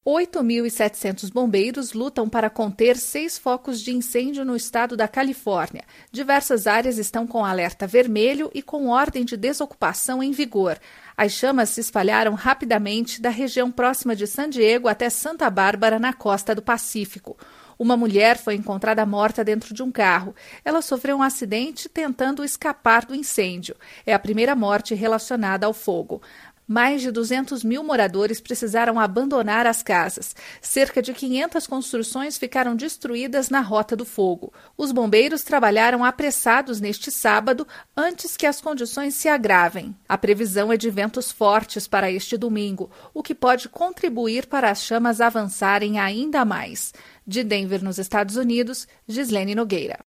8.700 bombeiros lutam para conter 6 focos de incêndio no estado da Califórnia. Diversas áreas estão com alerta vermelho e com ordem de desocupação em vigor. As chamas se espalharam rapidamente da região próxima de San Diego até Santa Bárbara, na costa do Pacífico. Uma mulher foi encontrada morta dentro de um carro. Ela sofreu um acidente tentando escapar do incêndio. É a primeira morte relacionada ao fogo. Mais de 200 mil moradores precisaram abandonar as casas. Cerca de 500 construções ficaram destruídas na rota do fogo. Os bombeiros trabalharam apressados neste sábado, antes que as condições se agravem. A previsão é de ventos fortes para este domingo, o que pode contribuir para as chamas avançarem ainda mais. De Denver, nos Estados Unidos, Gislene Nogueira.